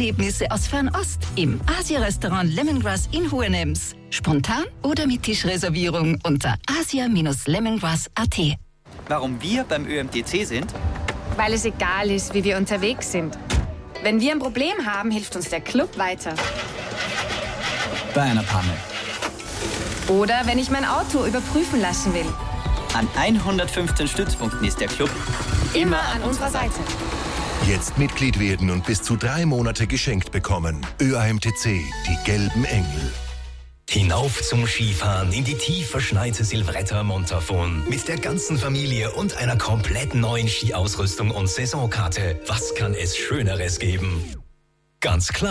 Erlebnisse aus Fernost im Asia-Restaurant Lemongrass in Hohenems. Spontan oder mit Tischreservierung unter asia-lemongrass.at. Warum wir beim ÖMTC sind? Weil es egal ist, wie wir unterwegs sind. Wenn wir ein Problem haben, hilft uns der Club weiter. Bei einer Panne. Oder wenn ich mein Auto überprüfen lassen will. An 115 Stützpunkten ist der Club Immer an unserer Seite. Jetzt Mitglied werden und bis zu 3 Monate geschenkt bekommen. ÖAMTC, die gelben Engel. Hinauf zum Skifahren in die tief verschneite Silvretta Montafon. Mit der ganzen Familie und einer komplett neuen Skiausrüstung und Saisonkarte. Was kann es Schöneres geben? Ganz klar.